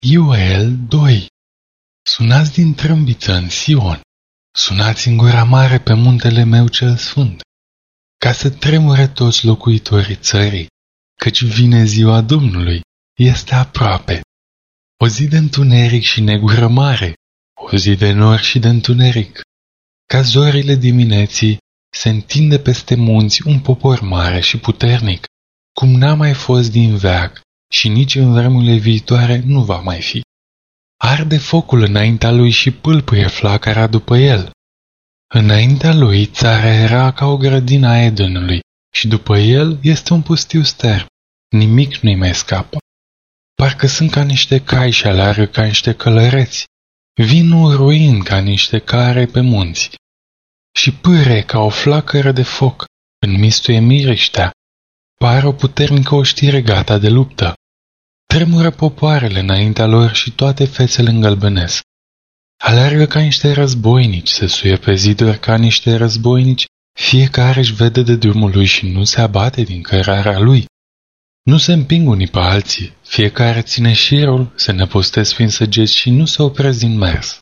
Ioel 2. Sunați din trâmbiță în Sion, sunați în gura mare pe muntele meu cel sfânt, ca să tremure toți locuitorii țării, căci vine ziua Domnului, este aproape. O zi de întuneric și negură mare, o zi de nor și de întuneric. Ca zorile dimineții se întinde peste munți un popor mare și puternic, cum n-a mai fost din veac și nici în vremurile viitoare nu va mai fi. Arde focul înaintea lui și pâlpâie flacăra după el. Înaintea lui țara era ca o grădină a Edenului și după el este un pustiu sterb. Nimic nu-i mai scapă. Parcă sunt ca niște cai și alargă ca niște călăreți. Vin uruind ca niște care pe munți. Și pâre ca o flacără de foc, înmistuie miriștea. Pare o puternică oștire gata de luptă. Tremură popoarele înaintea lor și toate fețele îngălbenesc. Alergă ca niște războinici, se suie pe ziduri ca niște războinici, fiecare își vede de drumul lui și nu se abate din cărarea lui. Nu se împing unii pe alții, fiecare ține șirul, se năpostesc prin săgeți și nu se opresc din mers.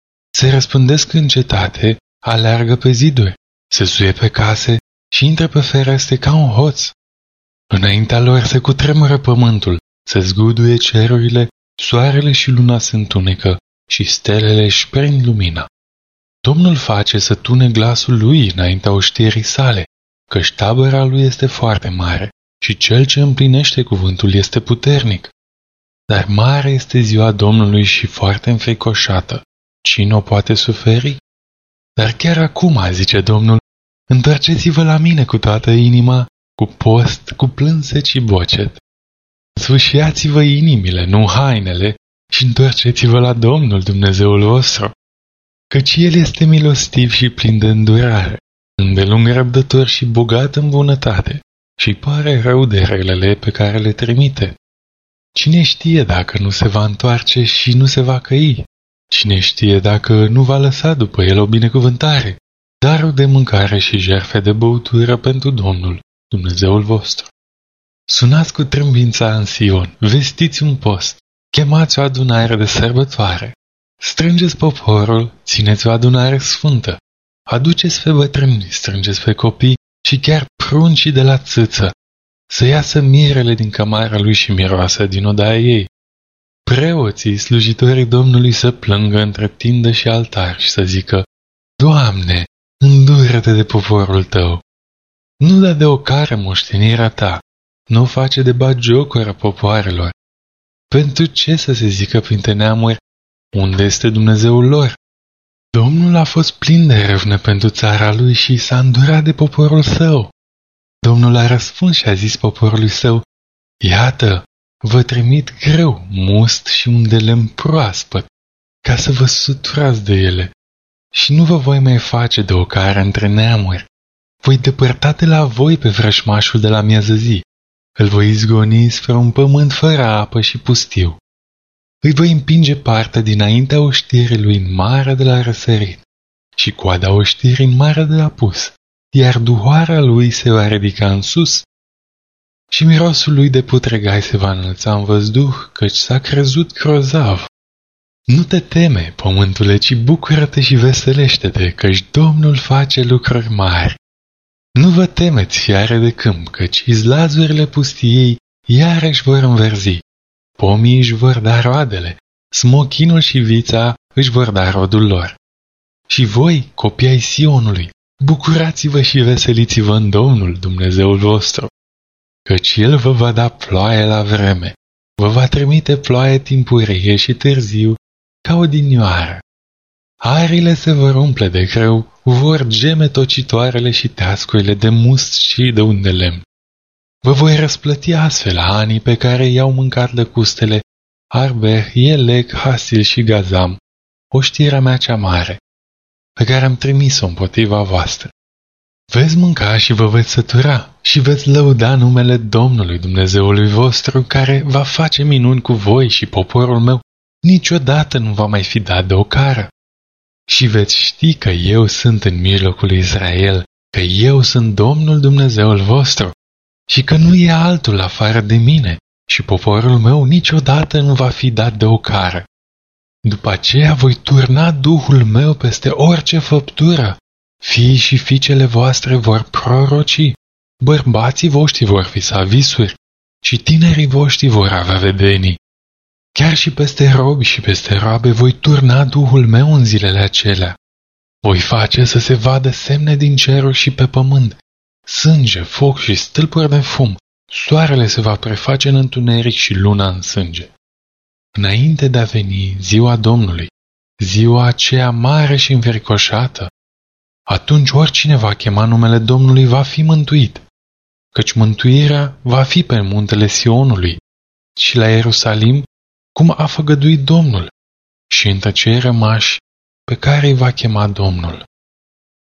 Se răspândesc în cetate, alergă pe ziduri, se suie pe case și intră pe fereste ca un hoț. Înaintea lor se cutremură pământul, se zguduie cerurile, soarele și luna se întunecă și stelele își prind lumina. Domnul face să tune glasul lui înaintea oștirii sale, căci tabăra lui este foarte mare și cel ce împlinește cuvântul este puternic. Dar mare este ziua Domnului și foarte înfricoșată. Cine o poate suferi? Dar chiar acum, zice Domnul, întoarceți-vă la mine cu toată inima, cu post, cu plânset și bocet. Sfâșiați-vă inimile, nu hainele, și întoarceți-vă la Domnul Dumnezeul vostru, căci El este milostiv și plin de îndurare, îndelung răbdător și bogat în bunătate, și pare rău de relele pe care le trimite. Cine știe dacă nu se va întoarce și nu se va căi? Cine știe dacă nu va lăsa după el o binecuvântare, darul de mâncare și jertfe de băutură pentru Domnul, Dumnezeul vostru? Sunați cu trâmbința în Sion, vestiți un post, chemați o adunare de sărbătoare, strângeți poporul, țineți o adunare sfântă, aduceți pe bătrâni, strângeți pe copii și chiar pruncii de la țâță, să iasă mirele din cămara lui și miroasă din odaia ei. Preoții, slujitorii Domnului să plângă între tindă și altar și să zică: Doamne, îndură-te de poporul tău. Nu da de ocară moștenirea ta, nu face de batjocură popoarelor. Pentru ce să se zică printre neamuri, unde este Dumnezeul lor? Domnul a fost plin de râvnă pentru țara lui și s-a îndurat de poporul său. Domnul a răspuns și a zis poporului său: Iată, vă trimit greu, must și un de lemn proaspăt, ca să vă suturați de ele, și nu vă voi mai face de ocară între neamuri. Voi depărta de la voi pe vrășmașul de la mieză zi, îl voi izgoni spre un pământ fără apă și pustiu. Îi voi împinge partea dinaintea oștirii lui în marea de la răsărit și coada oștirii în marea de la pus, iar duhoarea lui se va ridica în sus și mirosul lui de putregai se va înălța în văzduh, căci s-a crezut grozav. Nu te teme, pământule, ci bucură-te și veselește-te, căci Domnul face lucruri mari. Nu vă temeți, fiare de câmp, căci izlazurile pustiei iarăși vor înverzi. Pomii își vor da roadele, smochinul și vița își vor da rodul lor. Și voi, copii ai Sionului, bucurați-vă și veseliți-vă în Domnul, Dumnezeul vostru, căci El vă va da ploaie la vreme, vă va trimite ploaie timpurie și târziu, ca odinioară. Arile se vor umple de grâu, vor geme tocitoarele și teascurile de must și de un de lemn. Vă voi răsplăti astfel anii pe care i-au mâncat lăcustele Arbeh, Elec, Hasil și Gazam, oștirea mea cea mare, pe care am trimis-o împotriva voastră. Veți mânca și vă veți sătura și veți lăuda numele Domnului Dumnezeului vostru, care va face minuni cu voi și poporul meu niciodată nu va mai fi dat de ocară. Și veți ști că eu sunt în mijlocul lui Israel, că eu sunt Domnul Dumnezeul vostru și că nu e altul afară de mine, și poporul meu niciodată nu va fi dat de ocară. După aceea voi turna Duhul meu peste orice făptură. Fiii și fiicele voastre vor proroci, bărbații voștri vor visa visuri și tinerii voștri vor avea vedenii. Chiar și peste robi și peste roabe voi turna Duhul meu în zilele acelea. Voi face să se vadă semne din ceruri și pe pământ, sânge, foc și stâlpuri de fum. Soarele se va preface în întuneric și luna în sânge. Înainte de a veni ziua Domnului, ziua aceea mare și învericoșată, atunci oricine va chema numele Domnului va fi mântuit, căci mântuirea va fi pe muntele Sionului și la Ierusalim, cum a făgăduit Domnul, și în tăcei rămași pe care îi va chema Domnul.